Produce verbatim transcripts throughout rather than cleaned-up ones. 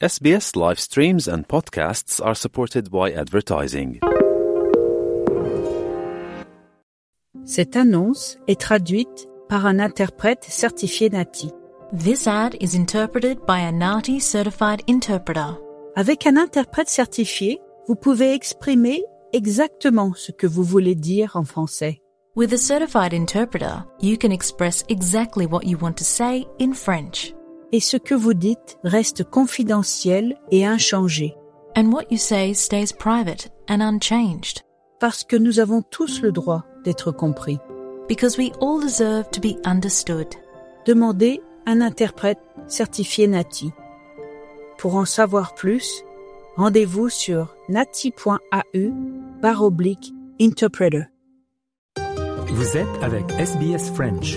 S B S live streams and podcasts are supported by advertising. Cette annonce est traduite par un interprète certifié Nati. This ad is interpreted by a Nati certified interpreter. Avec un interprète certifié, vous pouvez exprimer exactement ce que vous voulez dire en français. With a certified interpreter, you can express exactly what you want to say in French. Et ce que vous dites reste confidentiel et inchangé. And what you say stays private and unchanged. Parce que nous avons tous le droit d'être compris. Because we all deserve to be understood. Demandez un interprète certifié Nati. Pour en savoir plus, rendez-vous sur nati.au barre oblique interpreter. Vous êtes avec S B S French.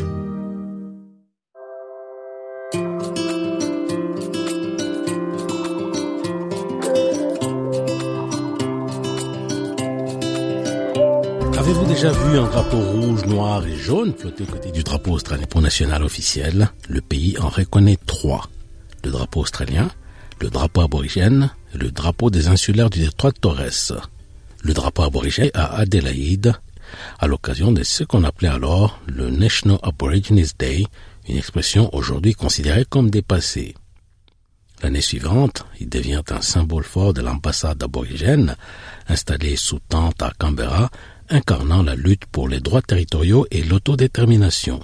Avez-vous déjà vu un drapeau rouge, noir et jaune flotter aux côtés du drapeau australien national officiel? Le pays en reconnaît trois. Le drapeau australien, le drapeau aborigène et le drapeau des insulaires du détroit de Torres. Le drapeau aborigène à Adélaïde, à l'occasion de ce qu'on appelait alors le National Aborigines Day, une expression aujourd'hui considérée comme dépassée. L'année suivante, il devient un symbole fort de l'ambassade aborigène, installée sous tente à Canberra, incarnant la lutte pour les droits territoriaux et l'autodétermination.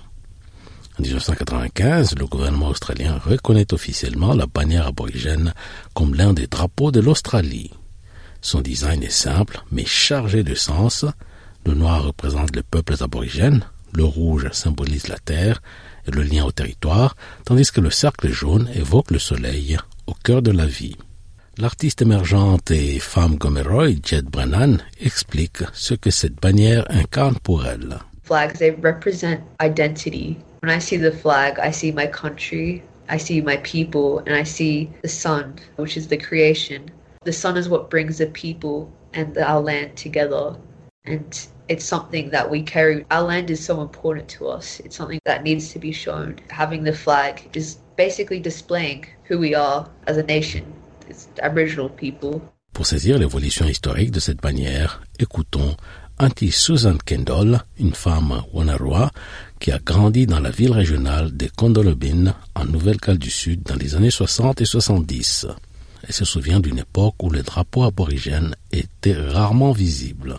En dix-neuf cent quatre-vingt-quinze, le gouvernement australien reconnaît officiellement la bannière aborigène comme l'un des drapeaux de l'Australie. Son design est simple, mais chargé de sens. Le noir représente les peuples aborigènes, le rouge symbolise la terre et le lien au territoire, tandis que le cercle jaune évoque le soleil au cœur de la vie. L'artiste émergente et femme Gomeroi, Jed Brennan, explique ce que cette bannière incarne pour elle. Flags, they represent identity. When I see the flag, I see my country, I see my people, and I see the sun, which is the creation. The sun is what brings the people and our land together. And it's something that we carry. Our land is so important to us. It's something that needs to be shown. Having the flag is basically displaying who we are as a nation. It's Aboriginal people. Pour saisir l'évolution historique de cette bannière, écoutons Auntie Susan Kendall, une femme Wonnarua qui a grandi dans la ville régionale de Kondolobin, en Nouvelle-Galles du Sud, dans les années soixante et soixante-dix. Elle se souvient d'une époque où les drapeaux aborigènes étaient rarement visibles.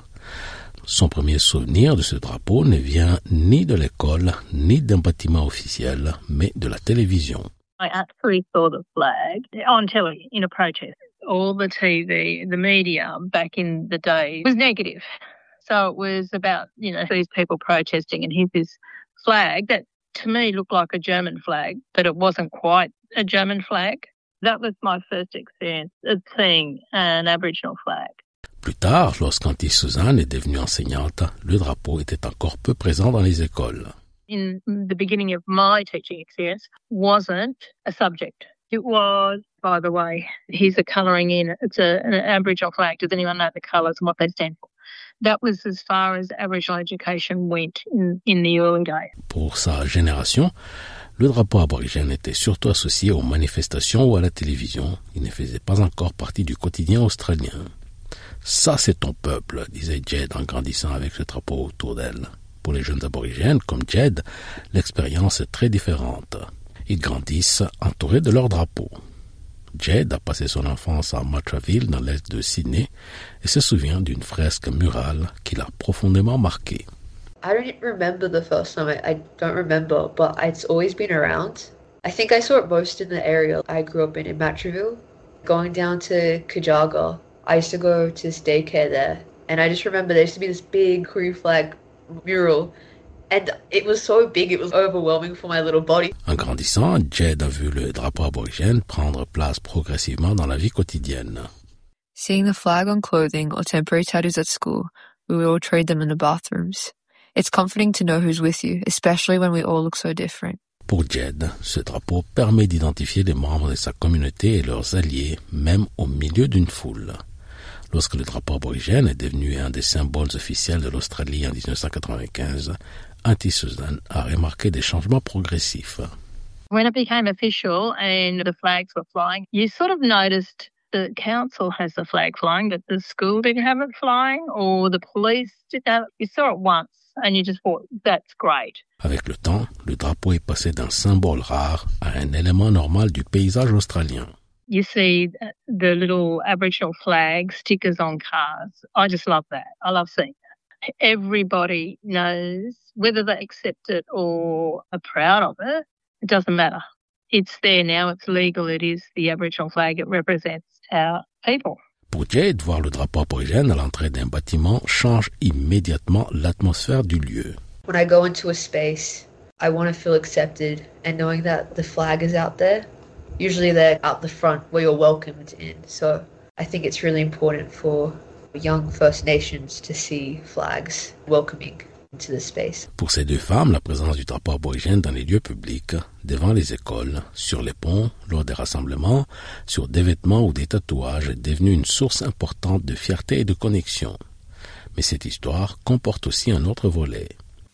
Son premier souvenir de ce drapeau ne vient ni de l'école, ni d'un bâtiment officiel, mais de la télévision. I actually saw the flag on telly in a protest. All the T V, the media back in the day was negative. So it was about, you know, these people protesting, and here's this flag that to me looked like a German flag, but it wasn't quite a German flag. That was my first experience of seeing an Aboriginal flag. Plus tard, lorsqu'Auntie Suzanne est devenue enseignante, le drapeau était encore peu présent dans les écoles. In the beginning of my teaching experience, wasn't a subject. It was, by the way, here's a colouring in. It's a, an Aboriginal flag. Does anyone know the colours and what they stand for? That was as far as Aboriginal education went in, in the early days. Pour sa génération, le drapeau aborigène était surtout associé aux manifestations ou à la télévision. Il ne faisait pas encore partie du quotidien australien. Ça, c'est ton peuple, disait Jed en grandissant avec le drapeau autour d'elle. Pour les jeunes aborigènes, comme Jed, l'expérience est très différente. Ils grandissent entourés de leur drapeau. Jed a passé son enfance à Matraville, dans l'est de Sydney, et se souvient d'une fresque murale qui l'a profondément marquée. I don't remember the first time. I, I don't remember, but it's always been around. I think I saw it most in the area I grew up in, in Matraville. Going down to Kajaga, I used to go to daycare there, and I just remember there used to be this big Korean flag mural, and it was so big it was overwhelming for my little body. En grandissant, Jed a vu le drapeau aborigène prendre place progressivement dans la vie quotidienne. Seeing the flag on clothing or temporary tattoos at school, we would all trade them in the bathrooms. It's comforting to know who's with you, especially when we all look so different. Pour Jed, ce drapeau permet d'identifier les membres de sa communauté et leurs alliés, même au milieu d'une foule. Lorsque le drapeau aborigène est devenu un des symboles officiels de l'Australie en dix-neuf cent quatre-vingt-quinze, Auntie Susan a remarqué des changements progressifs. When it became official and the flags were flying, you sort of noticed the council has the flag flying, but the school didn't have it flying or the police didn't have it. You saw it once and you just thought, that's great. Avec le temps, le drapeau est passé d'un symbole rare à un élément normal du paysage australien. You see the little Aboriginal flag stickers on cars. I just love that. I love seeing that. Everybody knows whether they accept it or are proud of it. It doesn't matter. It's there now. It's legal. It is the Aboriginal flag. It represents our people. Pour Jade, voir le drapeau aborigène à l'entrée d'un bâtiment change immédiatement l'atmosphère du lieu. When I go into a space, I want to feel accepted, and knowing that the flag is out there, usually they're out the front where you're welcomed in. So I think it's really important for young First Nations to see flags welcoming into the space. Pour ces deux femmes, la présence du drapeau aborigène dans les lieux publics, devant les écoles, sur les ponts, lors des rassemblements, sur des vêtements ou des tatouages est devenue une source importante de fierté et de connexion. Mais cette histoire comporte aussi un autre volet.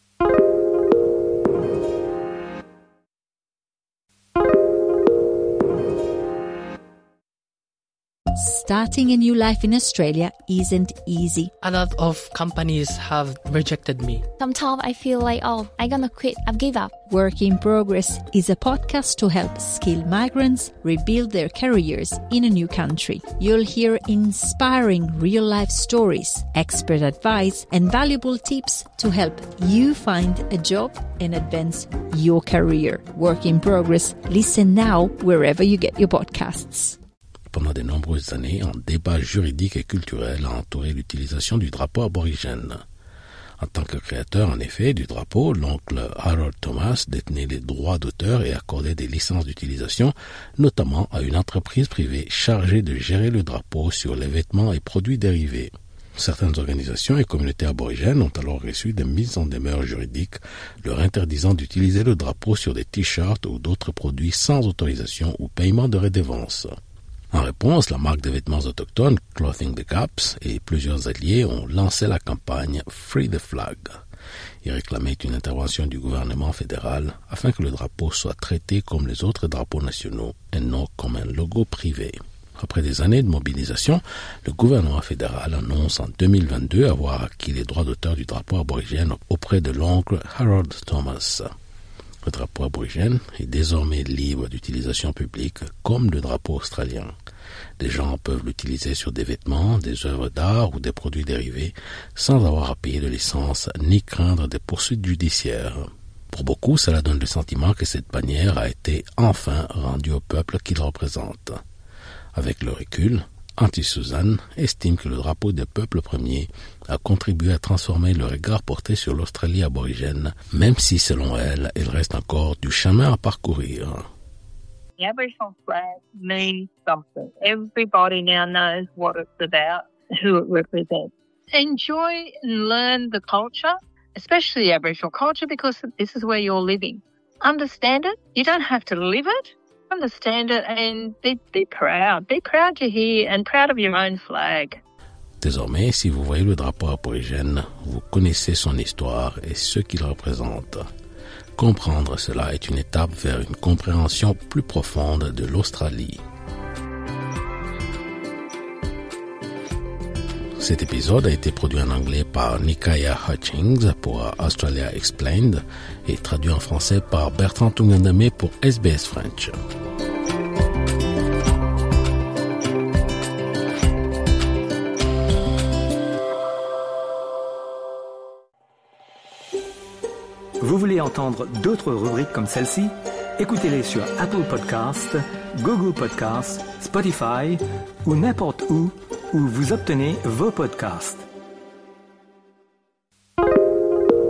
Starting a new life in Australia isn't easy. A lot of companies have rejected me. Sometimes I feel like, oh, I'm gonna quit, I've give up. Work in Progress is a podcast to help skilled migrants rebuild their careers in a new country. You'll hear inspiring real-life stories, expert advice, and valuable tips to help you find a job and advance your career. Work in Progress. Listen now wherever you get your podcasts. Pendant de nombreuses années, un débat juridique et culturel a entouré l'utilisation du drapeau aborigène. En tant que créateur, en effet, du drapeau, l'oncle Harold Thomas détenait les droits d'auteur et accordait des licences d'utilisation, notamment à une entreprise privée chargée de gérer le drapeau sur les vêtements et produits dérivés. Certaines organisations et communautés aborigènes ont alors reçu des mises en demeure juridiques leur interdisant d'utiliser le drapeau sur des t-shirts ou d'autres produits sans autorisation ou paiement de redevance. En réponse, la marque de vêtements autochtones Clothing the Gaps et plusieurs alliés ont lancé la campagne Free the Flag. Ils réclamaient une intervention du gouvernement fédéral afin que le drapeau soit traité comme les autres drapeaux nationaux et non comme un logo privé. Après des années de mobilisation, le gouvernement fédéral annonce en deux mille vingt-deux avoir acquis les droits d'auteur du drapeau aborigène auprès de l'oncle Harold Thomas. Le drapeau aborigène est désormais libre d'utilisation publique comme le drapeau australien. Les gens peuvent l'utiliser sur des vêtements, des œuvres d'art ou des produits dérivés sans avoir à payer de licence ni craindre des poursuites judiciaires. Pour beaucoup, cela donne le sentiment que cette bannière a été enfin rendue au peuple qu'il représente. Avec le recul, Auntie Suzanne estime que le drapeau des peuples premiers a contribué à transformer le regard porté sur l'Australie aborigène, même si, selon elle, il reste encore du chemin à parcourir. The Aboriginal flag means something. Everybody now knows what it's about, who it represents. Enjoy and learn the culture, especially the Aboriginal culture, because this is where you're living. Understand it. You don't have to live it. Understand it and be, be proud. Be proud you're here and proud of your own flag. Désormais, si vous voyez le drapeau aborigène, vous connaissez son histoire et ce qu'il représente. Comprendre cela est une étape vers une compréhension plus profonde de l'Australie. Cet épisode a été produit en anglais par Nikaya Hutchings pour Australia Explained et traduit en français par Bertrand Tungandame pour S B S French. Vous voulez entendre d'autres rubriques comme celle-ci? Écoutez-les sur Apple Podcasts, Google Podcasts, Spotify ou n'importe où où vous obtenez vos podcasts.